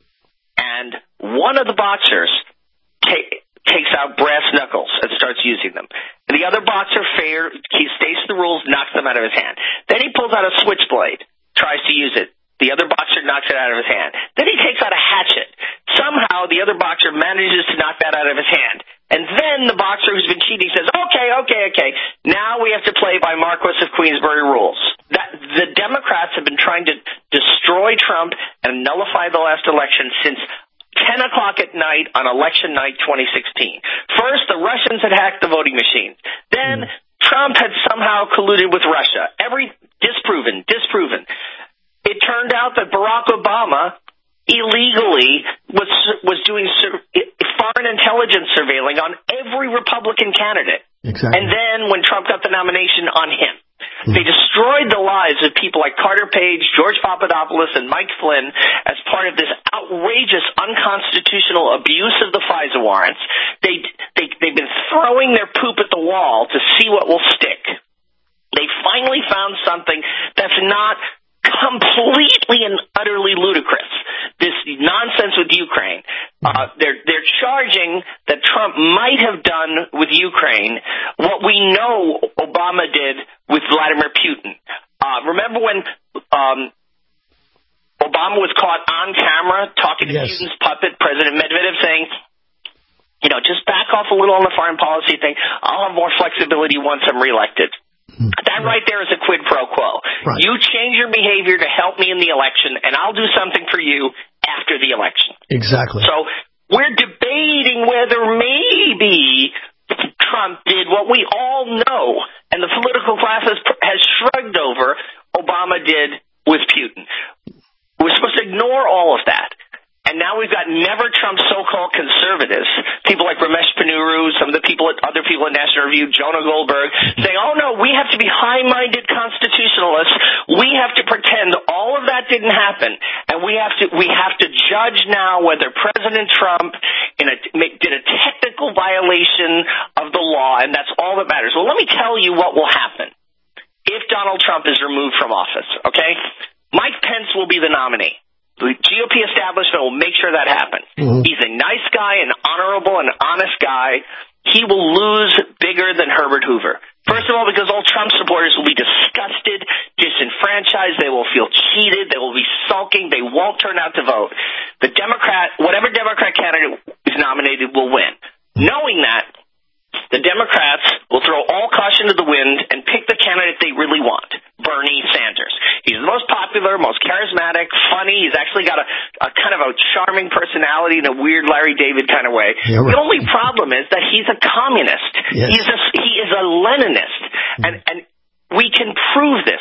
and one of the boxers take takes out brass knuckles and starts using them. And the other boxer, fair, he stays to the rules, knocks them out of his hand. Then he pulls out a switchblade, tries to use it. The other boxer knocks it out of his hand. Then he takes out a hatchet. Somehow the other boxer manages to knock that out of his hand. And then the boxer who's been cheating says, okay, okay, okay, now we have to play by Marquis of Queensberry rules. That, the Democrats have been trying to destroy Trump and nullify the last election since ten o'clock at night on election night twenty sixteen. First, the Russians had hacked the voting machines. Then, mm. Trump had somehow colluded with Russia. Every disproven, disproven. It turned out that Barack Obama illegally was was doing sur- foreign intelligence surveilling on every Republican candidate. Exactly. And then, when Trump got the nomination, on him. They destroyed the lives of people like Carter Page, George Papadopoulos, and Mike Flynn as part of this outrageous, unconstitutional abuse of the FISA warrants. They, they, they've been throwing their poop at the wall to see what will stick. They finally found something that's not completely and utterly ludicrous. This nonsense with Ukraine. Uh, they're they're charging that Trump might have done with Ukraine what we know Obama did with Vladimir Putin. Uh, remember when um, Obama was caught on camera talking to yes. Putin's puppet, President Medvedev, saying, you know, just back off a little on the foreign policy thing. I'll have more flexibility once I'm reelected. That right there is a quid pro quo. Right. You change your behavior to help me in the election, and I'll do something for you after the election. Exactly. So we're debating whether maybe Trump did what we all know, and the political class has, has shrugged over, Obama did with Putin. We're supposed to ignore all of that. And now we've got never Trump so-called conservatives, people like Ramesh Ponnuru, some of the people, at, other people at National Review, Jonah Goldberg, saying, oh, no, we have to be high-minded constitutionalists. We have to pretend all of that didn't happen. And we have to we have to judge now whether President Trump in a, did a technical violation of the law, and that's all that matters. Well, let me tell you what will happen if Donald Trump is removed from office, okay? Mike Pence will be the nominee. The G O P establishment will make sure that happens. Mm-hmm. He's a nice guy, an honorable and honest guy. He will lose bigger than Herbert Hoover. First of all, because all Trump supporters will be disgusted, disenfranchised. They will feel cheated. They will be sulking. They won't turn out to vote. The Democrat, whatever Democrat candidate is nominated, will win. Knowing that, the Democrats will throw all caution to the wind and pick the candidate they really want, Bernie Sanders. He's the most popular, most charismatic, funny. He's actually got a, a kind of a charming personality in a weird Larry David kind of way. Yeah, right. The only problem is that he's a communist. Yes. He's a, he is a Leninist. Mm-hmm. And, and we can prove this.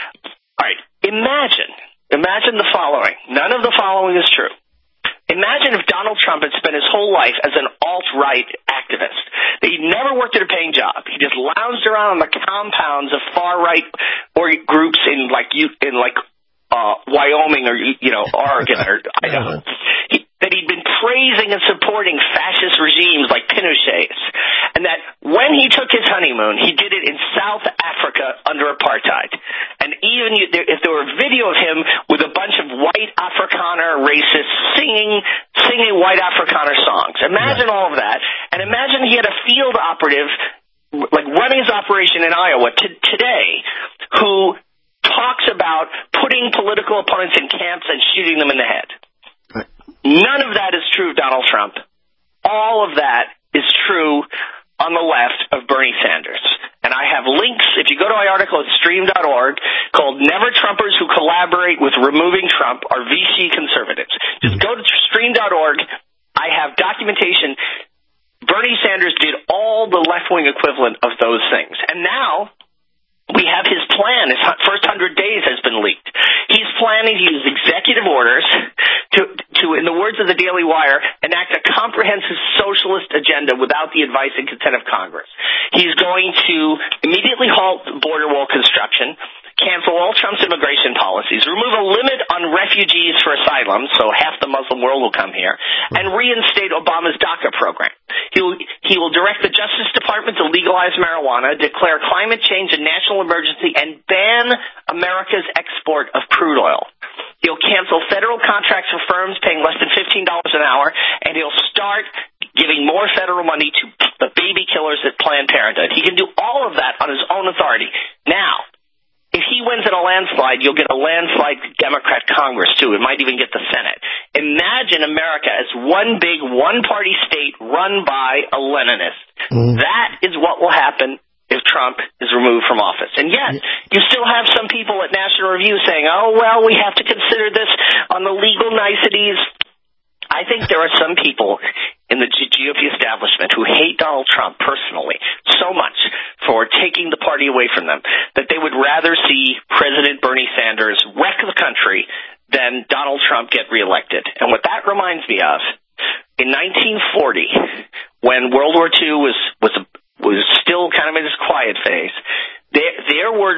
All right, imagine, imagine the following. None of the following is true. Imagine if Donald Trump had spent his whole life as an alt-right activist. He never worked at a paying job. He just lounged around on the compounds of far-right or groups in like in like uh, Wyoming or you know Oregon or Idaho. He, that he'd been praising and supporting fascist regimes like Pinochet's, and that when he took his honeymoon, he did it in South Africa under apartheid. And even if there were a video of him with a bunch of white Afrikaner racists singing singing white Afrikaner songs, imagine all of that, and imagine he had a field operative like running his operation in Iowa t- today who talks about putting political opponents in camps and shooting them in the head. None of that is true of Donald Trump. All of that is true on the left of Bernie Sanders. And I have links, if you go to my article at stream dot org, called Never Trumpers Who Collaborate with Removing Trump Are V C Conservatives. Just go to stream dot org. I have documentation. Bernie Sanders did all the left-wing equivalent of those things. And now we have his plan. His first hundred days has been leaked. He's planning to use executive orders to, to, in the words of the Daily Wire, enact a comprehensive socialist agenda without the advice and consent of Congress. He's going to immediately halt border wall construction, cancel all Trump's immigration policies, remove a limit on refugees for asylum, so half the Muslim world will come here, and reinstate Obama's DACA program. He will, he will direct the Justice Department to legalize marijuana, declare climate change a national emergency, and ban America's export of crude oil. He'll cancel federal contracts for firms paying less than fifteen dollars an hour, and he'll start giving more federal money to the baby killers at Planned Parenthood. He can do all of that on his own authority. Now, if he wins in a landslide, you'll get a landslide Democrat Congress, too. It might even get the Senate. Imagine America as one big, one-party state run by a Leninist. Mm. That is what will happen if Trump is removed from office. And yet, you still have some people at National Review saying, oh, well, we have to consider this on the legal niceties. I think there are some people in the G O P establishment who hate Donald Trump personally so much for taking the party away from them that they would rather see President Bernie Sanders wreck the country than Donald Trump get reelected. And what that reminds me of, in nineteen forty, when World War Two was was was still kind of in its quiet phase, there, there were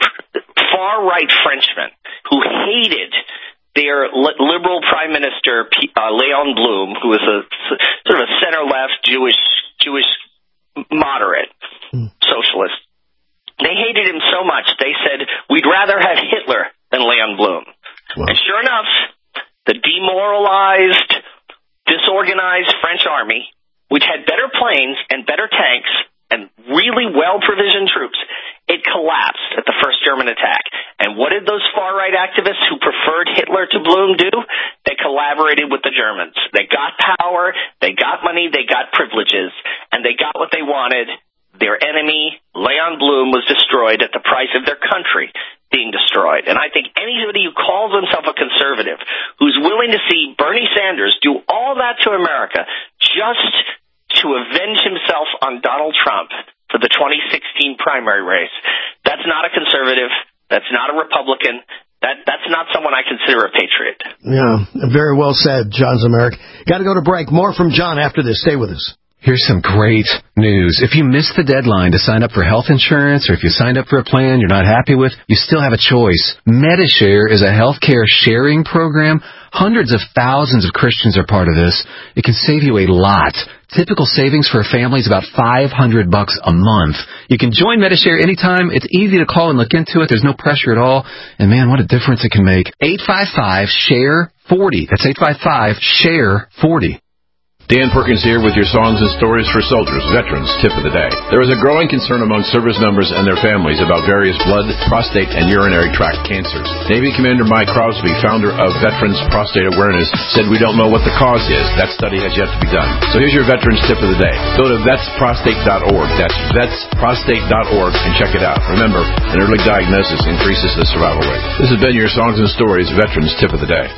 far-right Frenchmen who hated their liberal Prime Minister, uh, Leon Blum, who was a sort of a center-left Jewish Jewish moderate mm. socialist. They hated him so much, they said, we'd rather have Hitler than Leon Blum. Wow. And sure enough, the demoralized, disorganized French army, which had better planes and better tanks and really well-provisioned troops, it collapsed at the first German attack. And what did those far-right activists who preferred Hitler to Blum do? They collaborated with the Germans. They got power, they got money, they got privileges, and they got what they wanted. Their enemy, Leon Blum, was destroyed at the price of their country being destroyed. And I think anybody who calls himself a conservative, who's willing to see Bernie Sanders do all that to America just to avenge himself on Donald Trump for the twenty sixteen primary race, that's not a conservative, that's not a Republican, that that's not someone I consider a patriot. Yeah, very well said, John Zemerick. Got to go to break. More from John after this. Stay with us. Here's some great news. If you missed the deadline to sign up for health insurance, or if you signed up for a plan you're not happy with, you still have a choice. Medishare is a healthcare sharing program. Hundreds of thousands of Christians are part of this. It can save you a lot. Typical savings for a family is about five hundred bucks a month. You can join Medishare anytime. It's easy to call and look into it. There's no pressure at all. And man, what a difference it can make. eight five five, S H A R E, forty. That's eight five five, S H A R E, forty. Dan Perkins here with your songs and stories for soldiers, veterans, tip of the day. There is a growing concern among service members and their families about various blood, prostate, and urinary tract cancers. Navy Commander Mike Crosby, founder of Veterans Prostate Awareness, said we don't know what the cause is. That study has yet to be done. So here's your veterans tip of the day. Go to vets prostate dot org. That's vets prostate dot org and check it out. Remember, an early diagnosis increases the survival rate. This has been your songs and stories, veterans tip of the day.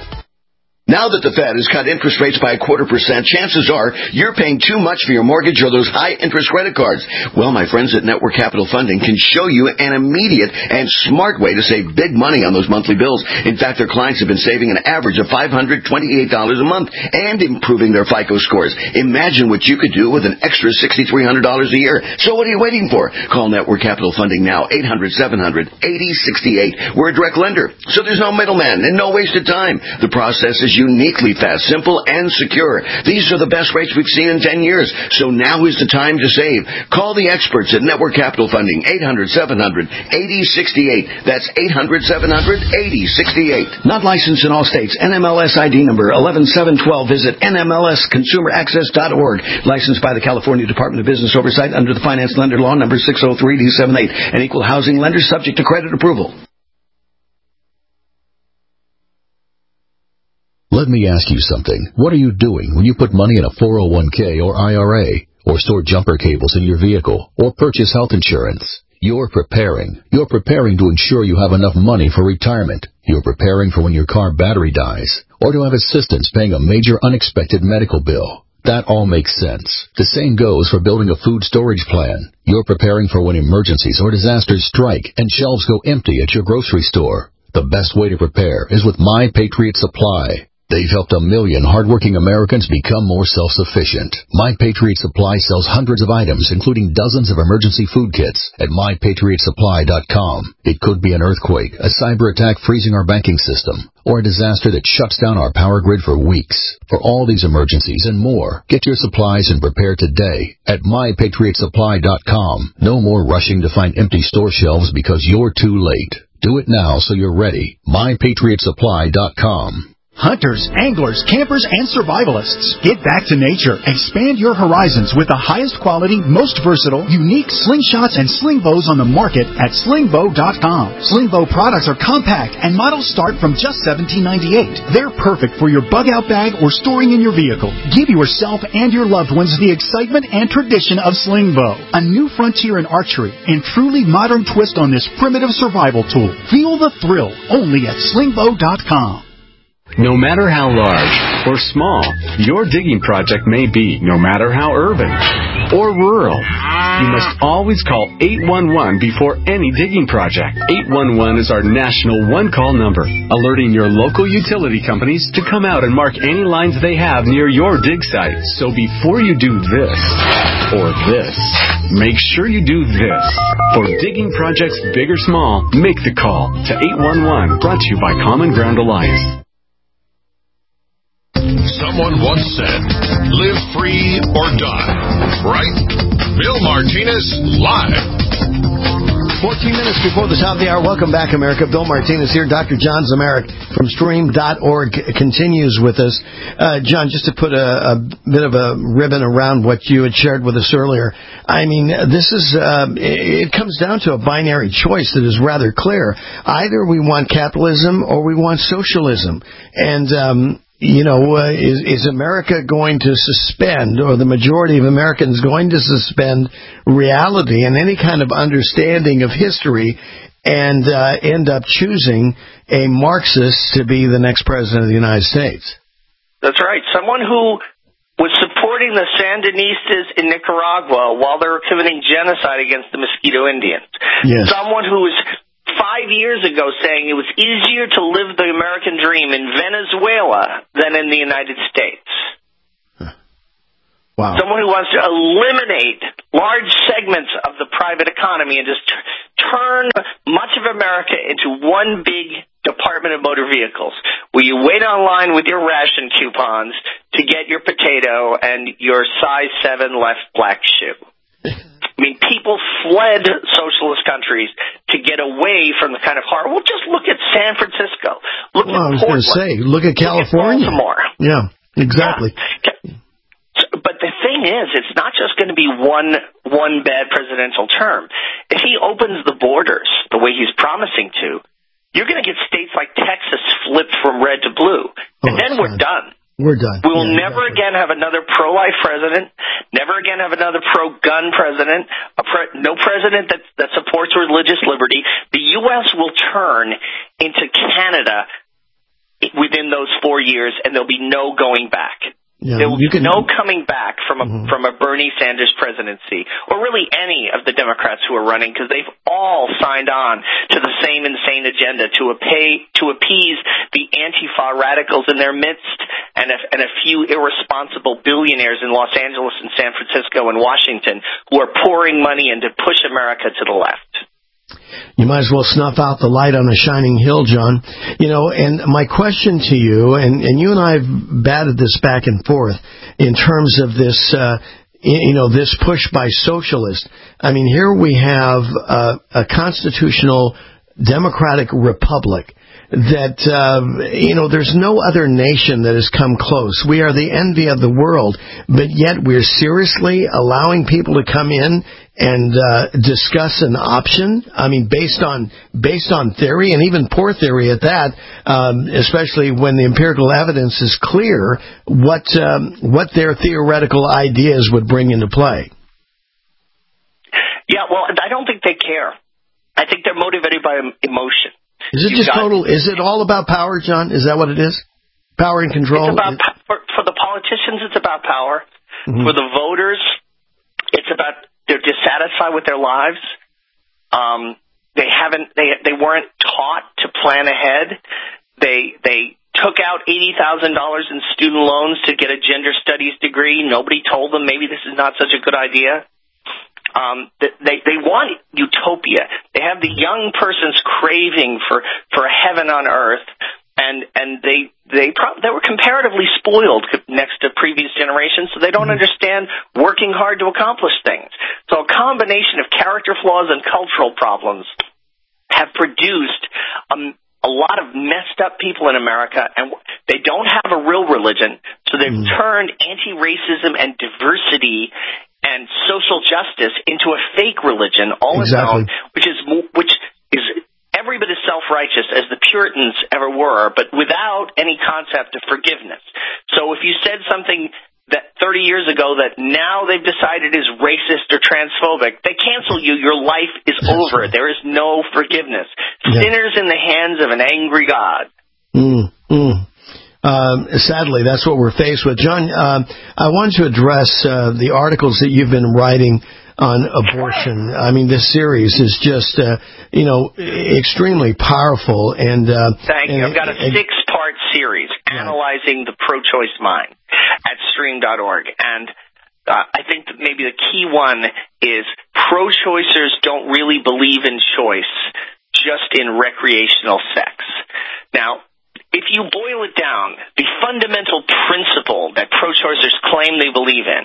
Now that the Fed has cut interest rates by a quarter percent, chances are you're paying too much for your mortgage or those high-interest credit cards. Well, my friends at Network Capital Funding can show you an immediate and smart way to save big money on those monthly bills. In fact, their clients have been saving an average of five hundred twenty-eight dollars a month and improving their FICO scores. Imagine what you could do with an extra six thousand three hundred dollars a year. So what are you waiting for? Call Network Capital Funding now, eight hundred, seven hundred, eighty sixty-eight. We're a direct lender, so there's no middleman and no wasted time. The process is uniquely fast, simple, and secure. These are the best rates we've seen in ten years, so now is the time to save. Call the experts at Network Capital Funding, eight hundred, seven hundred, eighty sixty-eight. That's eight hundred, seven hundred, eighty sixty-eight. Not licensed in all states. N M L S I D number eleven seven twelve. Visit N M L S consumer access dot org. Licensed by the California Department of Business Oversight under the Finance Lender Law number six oh three D seventy-eight. An equal housing lender subject to credit approval. Let me ask you something. What are you doing when you put money in a four oh one k or I R A, or store jumper cables in your vehicle, or purchase health insurance? You're preparing. You're preparing to ensure you have enough money for retirement. You're preparing for when your car battery dies, or to have assistance paying a major unexpected medical bill. That all makes sense. The same goes for building a food storage plan. You're preparing for when emergencies or disasters strike and shelves go empty at your grocery store. The best way to prepare is with My Patriot Supply. They've helped a million hardworking Americans become more self-sufficient. My Patriot Supply sells hundreds of items, including dozens of emergency food kits, at my patriot supply dot com. It could be an earthquake, a cyber attack freezing our banking system, or a disaster that shuts down our power grid for weeks. For all these emergencies and more, get your supplies and prepare today at my patriot supply dot com. No more rushing to find empty store shelves because you're too late. Do it now so you're ready. my patriot supply dot com. Hunters, anglers, campers, and survivalists. Get back to nature. Expand your horizons with the highest quality, most versatile, unique slingshots and sling bows on the market at sling bow dot com. Sling bow products are compact and models start from just seventeen ninety-eight. They're perfect for your bug-out bag or storing in your vehicle. Give yourself and your loved ones the excitement and tradition of sling bow. A new frontier in archery and truly modern twist on this primitive survival tool. Feel the thrill only at sling bow dot com. No matter how large or small your digging project may be, no matter how urban or rural, you must always call eight one one before any digging project. eight one one is our national one-call number, alerting your local utility companies to come out and mark any lines they have near your dig site. So before you do this or this, make sure you do this. For digging projects big or small, make the call to eight one one, brought to you by Common Ground Alliance. Someone once said, live free or die. Right? Bill Martinez, live. fourteen minutes before the top of the hour. Welcome back, America. Bill Martinez here. Doctor John Zamarik from stream dot org continues with us. Uh, John, just to put a, a bit of a ribbon around what you had shared with us earlier, I mean, this is, uh, it comes down to a binary choice that is rather clear. Either we want capitalism or we want socialism. And, um, You know, uh, is, is America going to suspend, or the majority of Americans going to suspend reality and any kind of understanding of history and uh, end up choosing a Marxist to be the next president of the United States? That's right. Someone who was supporting the Sandinistas in Nicaragua while they were committing genocide against the Mosquito Indians. Yes. Someone who was five years ago saying it was easier to live the American dream in Venezuela than in the United States. Wow. Someone who wants to eliminate large segments of the private economy and just t- turn much of America into one big department of motor vehicles, where you wait online with your ration coupons to get your potato and your size seven left black shoe. I mean, people fled socialist countries to get away from the kind of horror. Well, just look at San Francisco. Look well, at I was Portland. going to say, look at California. Look at Baltimore. Yeah, exactly. Yeah. But the thing is, it's not just going to be one one bad presidential term. If he opens the borders the way he's promising to, you're going to get states like Texas flipped from red to blue. Oh, and then we're done. We're done. We will yeah, never exactly. again have another pro-life president, never again have another pro-gun president, a pre- no president that, that supports religious liberty. The U S will turn into Canada within those four years, and there'll be no going back. Yeah, there will be can, no coming back from a mm-hmm. from a Bernie Sanders presidency, or really any of the Democrats who are running, because they've all signed on to the same insane agenda to appease, to appease the Antifa radicals in their midst, and a, and a few irresponsible billionaires in Los Angeles and San Francisco and Washington who are pouring money in to push America to the left. You might as well snuff out the light on a shining hill, John. You know, and my question to you, and, and you and I have batted this back and forth in terms of this, uh, you know, this push by socialists. I mean, here we have a, a constitutional democratic republic that, uh, you know, there's no other nation that has come close. We are the envy of the world, but yet we're seriously allowing people to come in and uh, discuss an option? I mean, based on based on theory, and even poor theory at that, um, especially when the empirical evidence is clear, what um, what their theoretical ideas would bring into play. Yeah, well, I don't think they care. I think they're motivated by emotion. Is it you just got, total? Is it all about power, John? Is that what it is? Power and control? It's about, for, for the politicians, it's about power. Mm-hmm. For the voters, it's about they're dissatisfied with their lives. Um, they haven't. They they weren't taught to plan ahead. They they took out eighty thousand dollars in student loans to get a gender studies degree. Nobody told them maybe this is not such a good idea. Um, they they want utopia. They have the young person's craving for, for a heaven on earth, and and they they pro- they were comparatively spoiled next to previous generations, so they don't understand working hard to accomplish things. So a combination of character flaws and cultural problems have produced um, a lot of messed up people in America, and they don't have a real religion, so they've mm. turned anti-racism and diversity and social justice into a fake religion, all exactly. its own, which is which is every bit as self-righteous as the Puritans ever were, but without any concept of forgiveness. So if you said something that thirty years ago that now they've decided is racist or transphobic, they cancel you. Your life is That's over. Right. There is no forgiveness. Yeah. Sinners in the hands of an angry God. Mm, mm. Um, sadly, that's what we're faced with. John, uh, I wanted to address uh, the articles that you've been writing on abortion. I mean, this series is just, uh, you know, extremely powerful. And uh, Thank and, you. I've got a and, six-part series yeah. analyzing the pro-choice mind at stream dot org. And uh, I think that maybe the key one is pro-choicers don't really believe in choice, just in recreational sex. Now, if you boil it down, the fundamental principle that pro-choicers claim they believe in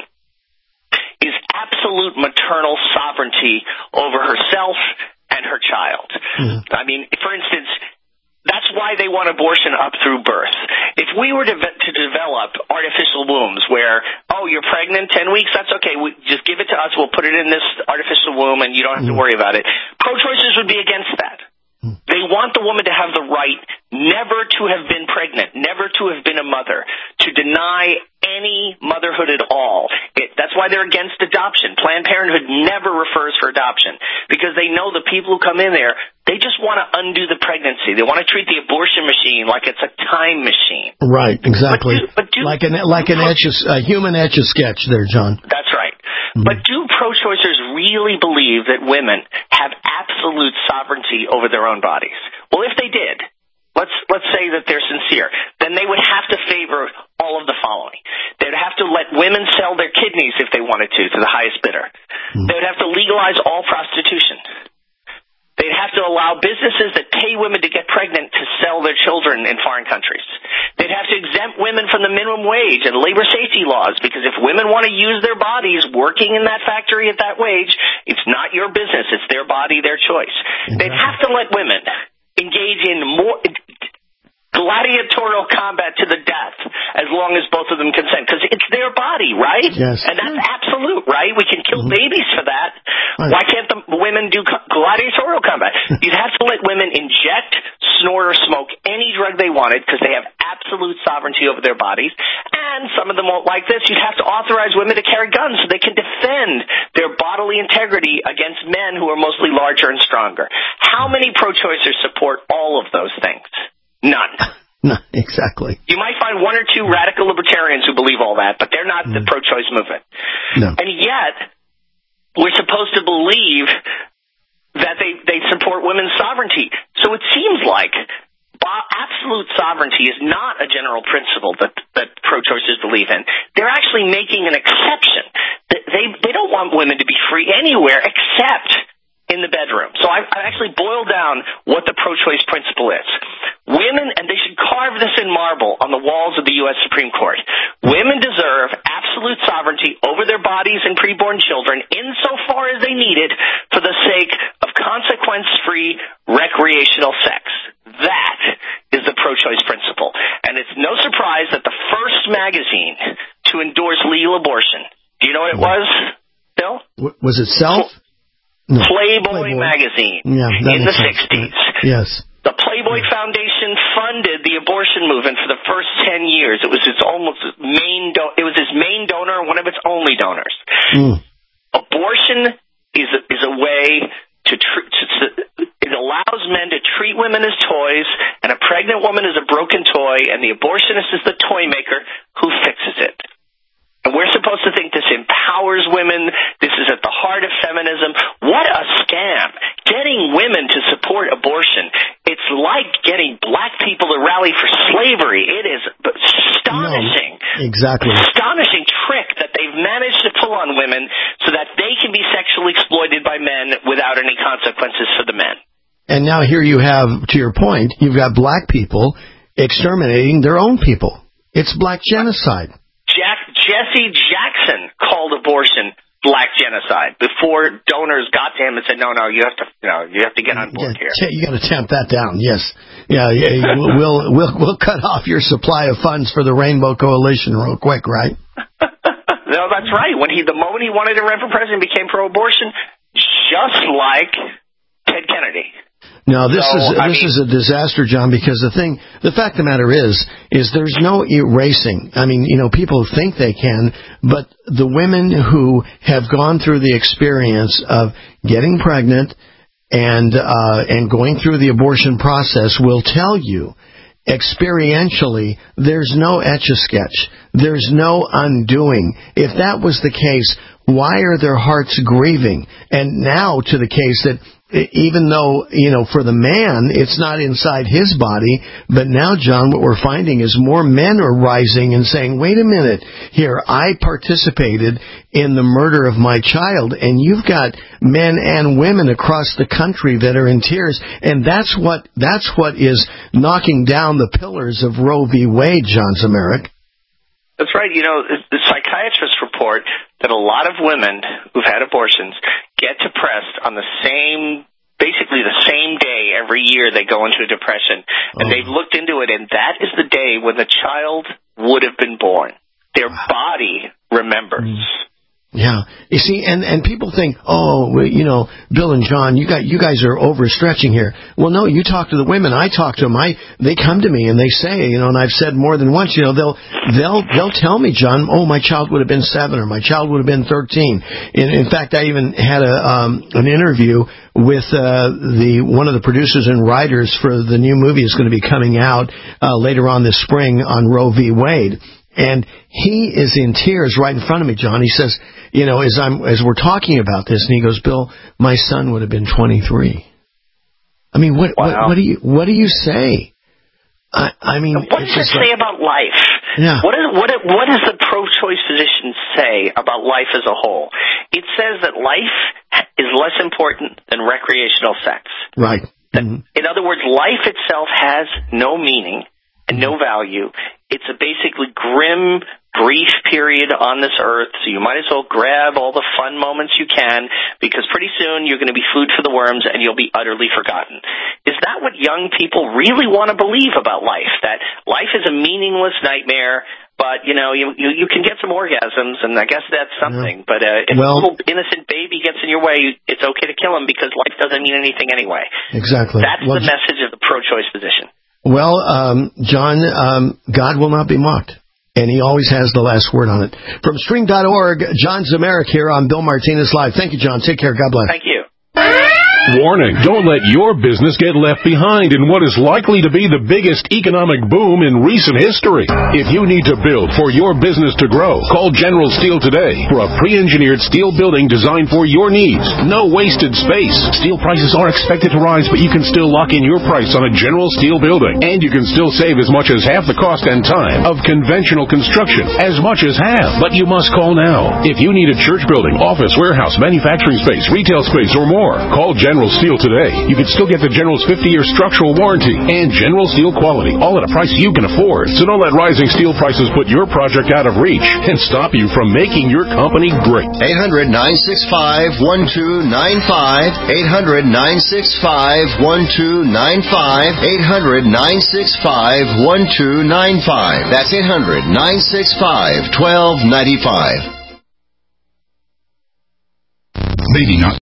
is absolute maternal sovereignty over herself and her child. Mm. I mean, for instance, that's why they want abortion up through birth. If we were to, to develop artificial wombs where, oh, you're pregnant ten weeks, that's okay, we, just give it to us, we'll put it in this artificial womb and you don't have mm. to worry about it. Pro-choicers would be against that. They want the woman to have the right never to have been pregnant, never to have been a mother, to deny any motherhood at all. It, that's why they're against adoption. Planned Parenthood never refers for adoption because they know the people who come in there, they just want to undo the pregnancy. They want to treat the abortion machine like it's a time machine. Right, exactly. But do, but do, like an like an etch a human etch a sketch there, John. That's right. Mm-hmm. But do pro-choicers really believe that women have absolute sovereignty over their own bodies? Well, if they did, let's let's say that they're sincere, then they would have to favor all of the following. They'd have to let women sell their kidneys if they wanted to, to the highest bidder. Mm-hmm. They would have to legalize all prostitution. They'd have to allow businesses that pay women to get pregnant to sell their children in foreign countries. They'd have to exempt women from the minimum wage and labor safety laws, because if women want to use their bodies working in that factory at that wage, it's not your business. It's their body, their choice. Mm-hmm. They'd have to let women engage in more gladiatorial combat to the death as long as both of them consent, because it's their body, right? Yes. And that's absolute, right? We can kill mm-hmm. babies for that. Right. Why can't the women do gladiatorial combat? You'd have to let women inject, snort, or smoke any drug they wanted because they have absolute sovereignty over their bodies. And some of them won't like this. You'd have to authorize women to carry guns so they can defend their bodily integrity against men who are mostly larger and stronger. How many pro-choicers support all of those things? None. No, exactly. You might find one or two radical libertarians who believe all that, but they're not mm. the pro-choice movement. No. And yet, we're supposed to believe that they, they support women's sovereignty. So it seems like bo- absolute sovereignty is not a general principle that, that pro-choicers believe in. They're actually making an exception. They, they don't want women to be free anywhere except in the bedroom. So I, I actually boiled down what the pro-choice principle is. Women, and they should carve this in marble on the walls of the U S Supreme Court, women deserve absolute sovereignty over their bodies and preborn children insofar as they need it for the sake of consequence-free recreational sex. That is the pro-choice principle. And it's no surprise that the first magazine to endorse legal abortion, do you know what it was, Bill? Was it Self? No. Playboy, Playboy magazine yeah, in the sense. sixties. Yes. The Playboy Foundation funded the abortion movement for the first ten years. It was its almost main do- it was its main donor and one of its only donors. Mm. Abortion is a, is a way to, tr- to, to it allows men to treat women as toys, and a pregnant woman is a broken toy, and the abortionist is the toy maker who fixes it. And we're supposed to think this empowers women. This is at the heart of feminism. What a scam. Getting women to support abortion. It's like getting black people to rally for slavery. It is astonishing. No, exactly. Astonishing trick that they've managed to pull on women so that they can be sexually exploited by men without any consequences for the men. And now here you have, to your point, you've got black people exterminating their own people. It's black genocide. Jack, Jesse Jackson called abortion black genocide before donors got to him and said, "No, no, you have to, you know, you have to get on board yeah, here." You got to tamp that down. Yes, yeah, yeah we'll we'll we'll cut off your supply of funds for the Rainbow Coalition real quick, right? No, that's right. When he, the moment he wanted to run for president, became pro-abortion, just like Ted Kennedy. No, this so, is I this mean, is a disaster, John, because the thing, the fact of the matter is, is there's no erasing. I mean, you know, people think they can, but the women who have gone through the experience of getting pregnant and uh, and going through the abortion process will tell you, experientially, there's no etch-a-sketch. There's no undoing. If that was the case, why are their hearts grieving? And now to the case that even though, you know, for the man, it's not inside his body, but now, John, what we're finding is more men are rising and saying, wait a minute, here, I participated in the murder of my child, and you've got men and women across the country that are in tears, and that's what, that's what is knocking down the pillars of Roe v. Wade, John Zemerick. That's right. You know, the psychiatrists report that a lot of women who've had abortions get depressed on the same, basically the same day every year they go into a depression. And oh. they've looked into it, and that is the day when the child would have been born. Their body remembers. Mm. Yeah. You see, and, and people think, oh, you know, Bill and John, you got, you guys are overstretching here. Well, no, you talk to the women. I talk to them. I, they come to me and they say, you know, and I've said more than once, you know, they'll, they'll, they'll tell me, John, oh, my child would have been seven or my child would have been thirteen. In, in fact, I even had a, um, an interview with, uh, the, one of the producers and writers for the new movie is going to be coming out, uh, later on this spring on Roe v. Wade. And he is in tears right in front of me, John. He says, you know, as I'm as we're talking about this, and he goes, Bill, my son would have been twenty-three. I mean, what wow. what, what do you what do you say? I, I mean, what does it say like, about life? Yeah. What is what what does the pro-choice position say about life as a whole? It says that life is less important than recreational sex. Right. Mm-hmm. In other words, life itself has no meaning and no value. It's a basically grim, brief period on this earth, so you might as well grab all the fun moments you can, because pretty soon you're going to be food for the worms and you'll be utterly forgotten. Is that what young people really want to believe about life? That life is a meaningless nightmare, but, you know, you you, you can get some orgasms, and I guess that's something. Yeah. But uh, if well, a little innocent baby gets in your way, it's okay to kill him because life doesn't mean anything anyway. Exactly. That's well, the message of the pro-choice position. Well, um, John, um, God will not be mocked, and he always has the last word on it. From String dot org, John Zemerick here on Bill Martinez Live. Thank you, John. Take care. God bless. Thank you. Warning, don't let your business get left behind in what is likely to be the biggest economic boom in recent history. If you need to build for your business to grow, call General Steel today for a pre-engineered steel building designed for your needs. No wasted space. Steel prices are expected to rise, but you can still lock in your price on a General Steel building. And you can still save as much as half the cost and time of conventional construction. As much as half. But you must call now. If you need a church building, office, warehouse, manufacturing space, retail space, or more, call General General Steel today. You can still get the General's fifty-year structural warranty and General Steel quality, all at a price you can afford. So don't let rising steel prices put your project out of reach and stop you from making your company great. eight hundred, nine six five, one two nine five. eight hundred, nine six five, one two nine five. eight hundred, nine six five, one two nine five. That's eight hundred, nine six five, one two nine five. Maybe not